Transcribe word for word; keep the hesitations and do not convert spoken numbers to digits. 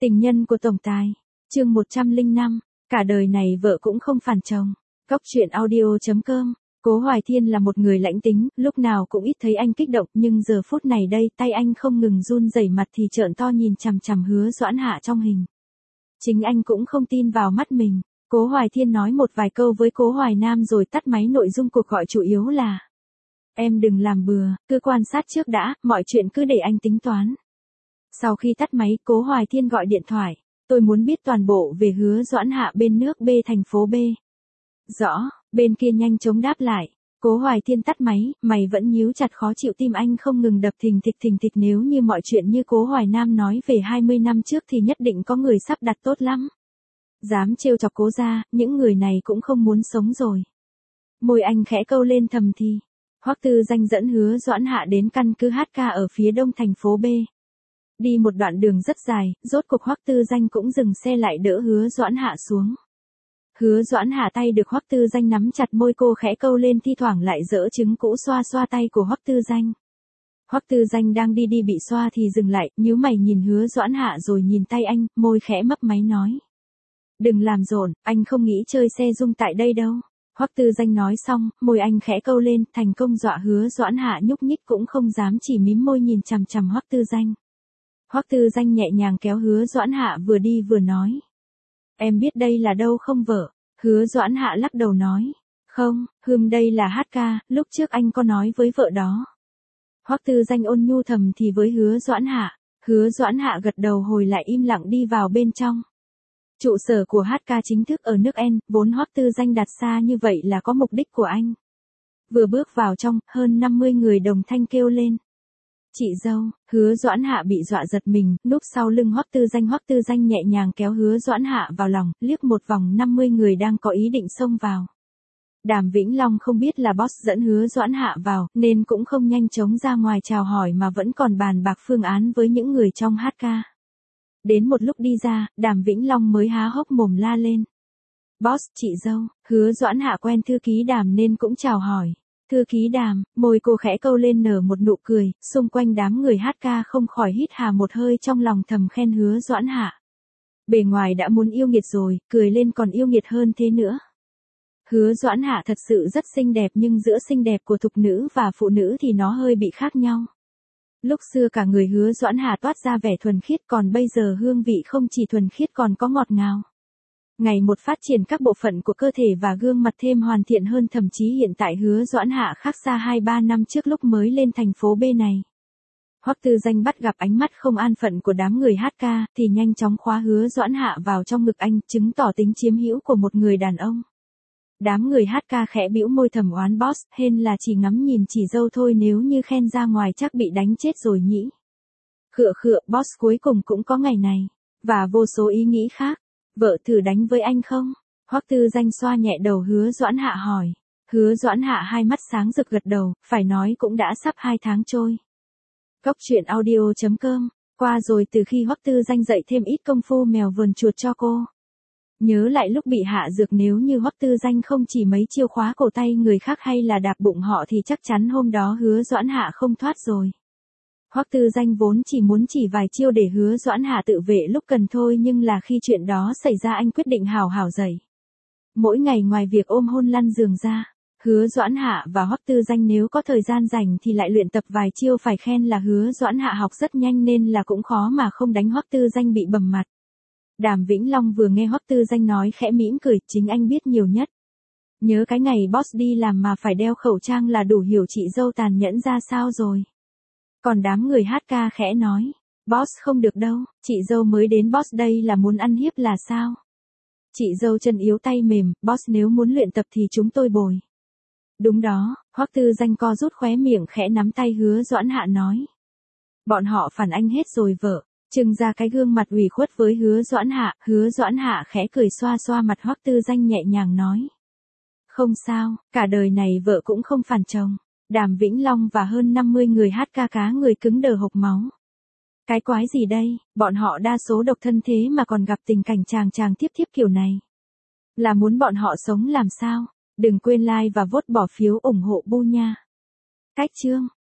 Tình nhân của tổng tài. Chương một trăm lẻ năm, cả đời này vợ cũng không phản chồng. Cóc truyện audio chấm com. Cố Hoài Thiên là một người lãnh tính, lúc nào cũng ít thấy anh kích động, nhưng giờ phút này đây, tay anh không ngừng run rẩy, mặt thì trợn to nhìn chằm chằm Hứa Doãn Hạ trong hình. Chính anh cũng không tin vào mắt mình. Cố Hoài Thiên nói một vài câu với Cố Hoài Nam rồi tắt máy. Nội dung cuộc gọi chủ yếu là: em đừng làm bừa, cứ quan sát trước đã, mọi chuyện cứ để anh tính toán. Sau khi tắt máy, Cố Hoài Thiên gọi điện thoại. Tôi muốn biết toàn bộ về Hứa Doãn Hạ bên nước B, thành phố B. Rõ, bên kia nhanh chóng đáp lại. Cố Hoài Thiên tắt máy, mày vẫn nhíu chặt khó chịu, tim anh không ngừng đập thình thịch thình thịch. Nếu như mọi chuyện như Cố Hoài Nam nói về hai mươi năm trước thì nhất định có người sắp đặt tốt lắm. Dám trêu chọc Cố gia, những người này cũng không muốn sống rồi. Môi anh khẽ câu lên thầm thì. Hoắc Tư Danh dẫn Hứa Doãn Hạ đến căn cứ hát ca ở phía đông thành phố B. Đi một đoạn đường rất dài, rốt cuộc Hoắc Tư Danh cũng dừng xe lại đỡ Hứa Doãn Hạ xuống. Hứa Doãn Hạ tay được Hoắc Tư Danh nắm chặt, môi cô khẽ câu lên, thi thoảng lại giở trứng cũ xoa xoa tay của Hoắc Tư Danh. Hoắc Tư Danh đang đi đi bị xoa thì dừng lại, nhíu mày nhìn Hứa Doãn Hạ rồi nhìn tay anh, môi khẽ mấp máy nói: đừng làm rộn, anh không nghĩ chơi xe rung tại đây đâu. Hoắc Tư Danh nói xong, môi anh khẽ câu lên, thành công dọa Hứa Doãn Hạ nhúc nhích cũng không dám, chỉ mím môi nhìn chằm chằm Hoắc Tư Danh. Hoắc Tư Danh nhẹ nhàng kéo Hứa Doãn Hạ vừa đi vừa nói: em biết đây là đâu không vợ? Hứa Doãn Hạ lắc đầu nói: không, hừm, đây là hát ca, lúc trước anh có nói với vợ đó. Hoắc Tư Danh ôn nhu thầm thì với Hứa Doãn Hạ. Hứa Doãn Hạ gật đầu hồi lại im lặng đi vào bên trong. Trụ sở của hát ca chính thức ở nước N, vốn Hoắc Tư Danh đặt xa như vậy là có mục đích của anh. Vừa bước vào trong, hơn năm mươi người đồng thanh kêu lên: chị dâu. Hứa Doãn Hạ bị dọa giật mình, núp sau lưng Hoắc Tư Danh. Hoắc Tư Danh nhẹ nhàng kéo Hứa Doãn Hạ vào lòng, liếc một vòng năm mươi người đang có ý định xông vào. Đàm Vĩnh Long không biết là boss dẫn Hứa Doãn Hạ vào, nên cũng không nhanh chóng ra ngoài chào hỏi mà vẫn còn bàn bạc phương án với những người trong hát ca. Đến một lúc đi ra, Đàm Vĩnh Long mới há hốc mồm la lên: boss, chị dâu. Hứa Doãn Hạ quen thư ký Đàm nên cũng chào hỏi. Thư ký Đàm, môi cô khẽ câu lên nở một nụ cười, xung quanh đám người hát ca không khỏi hít hà một hơi, trong lòng thầm khen Hứa Doãn Hạ. Bề ngoài đã muốn yêu nghiệt rồi, cười lên còn yêu nghiệt hơn thế nữa. Hứa Doãn Hạ thật sự rất xinh đẹp, nhưng giữa xinh đẹp của thục nữ và phụ nữ thì nó hơi bị khác nhau. Lúc xưa cả người Hứa Doãn Hạ toát ra vẻ thuần khiết, còn bây giờ hương vị không chỉ thuần khiết còn có ngọt ngào. Ngày một phát triển các bộ phận của cơ thể và gương mặt thêm hoàn thiện hơn, thậm chí hiện tại Hứa Doãn Hạ khác xa hai ba năm trước lúc mới lên thành phố B này. Hoắc Tư Danh bắt gặp ánh mắt không an phận của đám người hát ca, thì nhanh chóng khóa Hứa Doãn Hạ vào trong ngực anh, chứng tỏ tính chiếm hữu của một người đàn ông. Đám người hát ca khẽ bĩu môi thầm oán boss, hên là chỉ ngắm nhìn chỉ dâu thôi, nếu như khen ra ngoài chắc bị đánh chết rồi nhỉ. Khựa khựa, boss cuối cùng cũng có ngày này. Và vô số ý nghĩ khác. Vợ thử đánh với anh không? Hoắc Tư Danh xoa nhẹ đầu Hứa Doãn Hạ hỏi. Hứa Doãn Hạ hai mắt sáng rực gật đầu, phải nói cũng đã sắp hai tháng trôi. Cóc truyện audio chấm com, qua rồi từ khi Hoắc Tư Danh dạy thêm ít công phu mèo vườn chuột cho cô. Nhớ lại lúc bị hạ dược, nếu như Hoắc Tư Danh không chỉ mấy chiêu khóa cổ tay người khác hay là đạp bụng họ thì chắc chắn hôm đó Hứa Doãn Hạ không thoát rồi. Hoắc Tư Danh vốn chỉ muốn chỉ vài chiêu để Hứa Doãn Hạ tự vệ lúc cần thôi, nhưng là khi chuyện đó xảy ra anh quyết định hào hào dạy. Mỗi ngày ngoài việc ôm hôn lăn giường ra, Hứa Doãn Hạ và Hoắc Tư Danh nếu có thời gian rảnh thì lại luyện tập vài chiêu. Phải khen là Hứa Doãn Hạ học rất nhanh nên là cũng khó mà không đánh Hoắc Tư Danh bị bầm mặt. Đàm Vĩnh Long vừa nghe Hoắc Tư Danh nói khẽ mỉm cười, chính anh biết nhiều nhất. Nhớ cái ngày boss đi làm mà phải đeo khẩu trang là đủ hiểu chị dâu tàn nhẫn ra sao rồi. Còn đám người hát ca khẽ nói: boss không được đâu, chị dâu mới đến boss đây là muốn ăn hiếp là sao? Chị dâu chân yếu tay mềm, boss nếu muốn luyện tập thì chúng tôi bồi. Đúng đó, Hoắc Tư Danh co rút khóe miệng khẽ nắm tay Hứa Doãn Hạ nói. Bọn họ phản anh hết rồi vợ. Trưng ra cái gương mặt ủy khuất với Hứa Doãn Hạ. Hứa Doãn Hạ khẽ cười xoa xoa mặt Hoắc Tư Danh nhẹ nhàng nói: không sao, cả đời này vợ cũng không phản chồng. Đàm Vĩnh Long và hơn năm mươi người hát ca cá người cứng đờ hộc máu. Cái quái gì đây, bọn họ đa số độc thân thế mà còn gặp tình cảnh chàng chàng tiếp tiếp kiểu này. Là muốn bọn họ sống làm sao? Đừng quên like và vote bỏ phiếu ủng hộ Bu nha. Cách chương